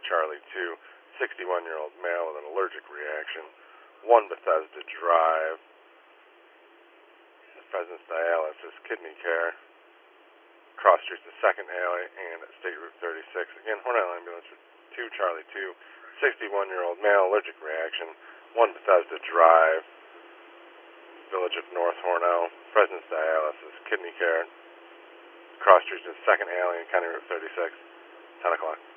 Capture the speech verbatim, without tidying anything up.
Charlie two, sixty-one-year-old male with an allergic reaction, one Bethesda Drive, Pheasants Dialysis, Kidney Care, Cross Street's the second alley, and State Route thirty-six. Again, Horn Island Ambulance for two Charlie two, sixty-one-year-old male, allergic reaction, one Bethesda Drive, Village of North Hornell, Pheasants Dialysis, Kidney Care, Cross Street's the second alley, and County Route thirty-six, ten o'clock.